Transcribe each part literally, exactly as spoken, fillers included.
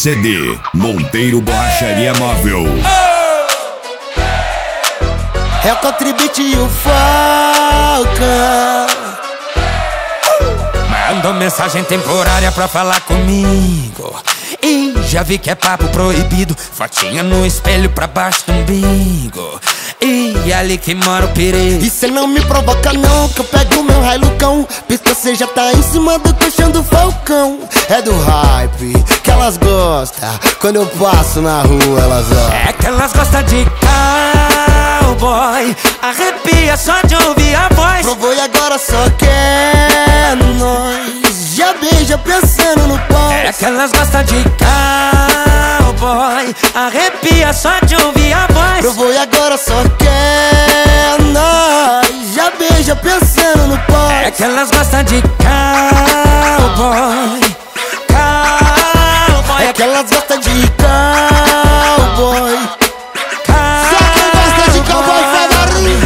C D, Monteiro Borracharia Móvel. É o Contribute e o Falcão. Mandou mensagem temporária pra falar comigo. E já vi que é papo proibido. Fotinha no espelho pra baixo do umbigo. E é ali que mora o perigo. E cê não me provoca não, que eu pego o meu Hilucão. Pisca, cê já tá em cima do colchão do Falcão. É do hype que elas gostam. Quando eu passo na rua elas ó. É que elas gostam de cowboy. Arrepia só de ouvir a voz. Provou e agora só quer nós. Já beija pensando no pós. É que elas gostam de cowboy. Arrepia só de ouvir a voz. Provou e agora só quer nós. Já beija pensando no pós. É que elas gostam de cowboy. Cowboy. É que elas gostam de cowboy. Só quem gosta de cowboy faz barulho.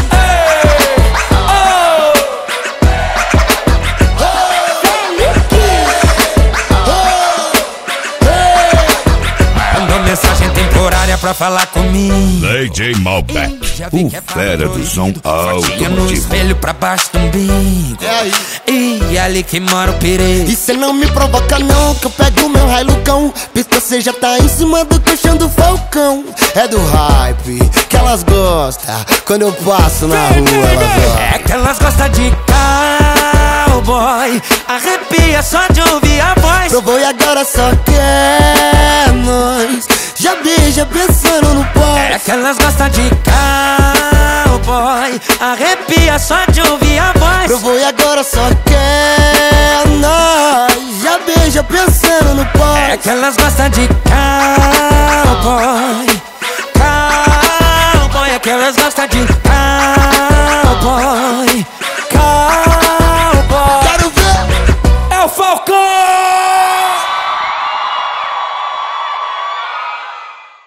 Mandou mensagem temporária pra falar comigo. D J Malbec, o fera do som Fotinha no automotivo. espelho pra baixo do umbigo. É aí. E é ali que mora o perigo. E cê não me provoca não, que eu pego o meu Hilucão. Pisca, cê já tá em cima do colchão do Falcão. É do hype que elas gostam. Quando eu passo na rua elas ó. É que elas gostam de cowboy. Arrepia só de ouvir a voz. Provou e agora só quer nós. Já beija pensando no pós. É que elas gostam de cowboy. Arrepia só de ouvir a voz. Provou e agora só quer nós. Já beija pensando no pós. É que elas gostam de cowboy. Cowboy. É que elas gostam de cowboy.